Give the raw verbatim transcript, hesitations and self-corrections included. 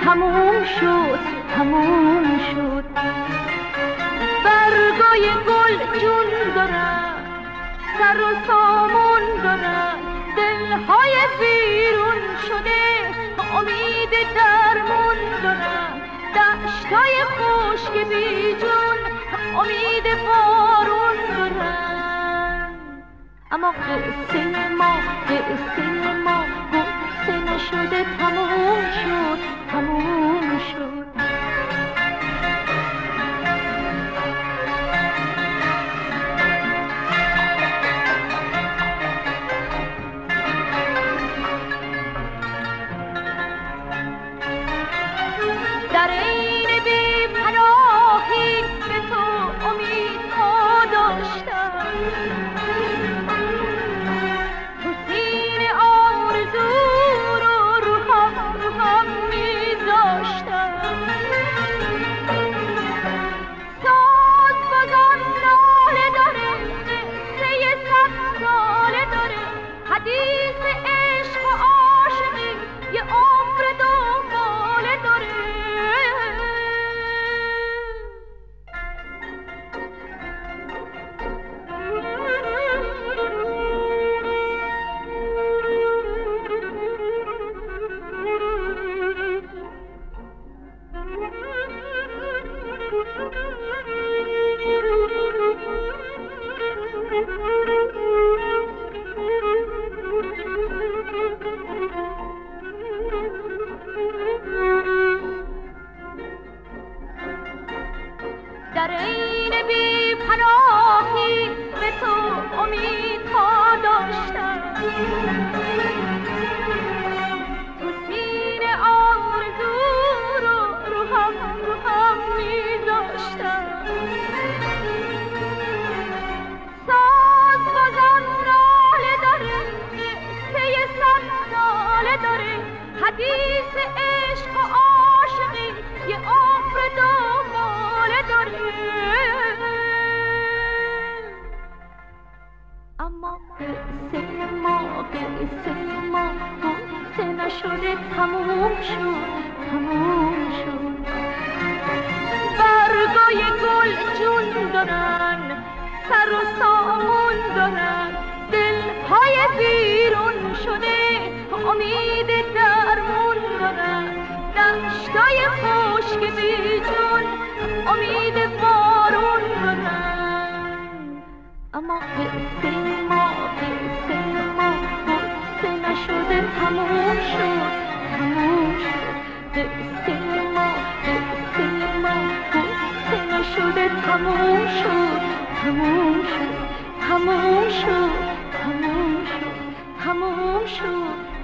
تموم شد تموم شد. برگای گل جون دارن، سر و سامون دارن، دلهای ویرون شده امید درمون دارن. دشتای خشک بی جون امید بارون دارن. اما قصه ما قصه ما قصه نشده تموم شد تموم شد. در این بی پناهی به تو امید ها داشتم، تو سینه آرزو رو رو هم رو هم میذاشتم. ساز بازان ناله داره، قصه صد ساله داره، حدیث عشق و عاشقی یه عمر دنباله داره. در این بی پناهی به تو امید ها داشتم، تو سینه آرزو رو رو هم رو هم میذاشتم. ساز بازان ناله داره، قصه صد ساله داره، حدیث عشق و عاشقی یه عمر دنباله داره. اما قصه ما قصه ما قصه نشده تموم شد تموم شد. برگای گل جون دارن، سر و سامون دارن، دلهای ویرون شده امید درمون دارن. دشتای خشک بی جون امید بارون دارن. اما قصه ما قصه ما قصه نشده تموم شد تموم شد. قصه ما قصه ما قصه نشده تموم شد تموم شد تموم شد تموم شد تموم شد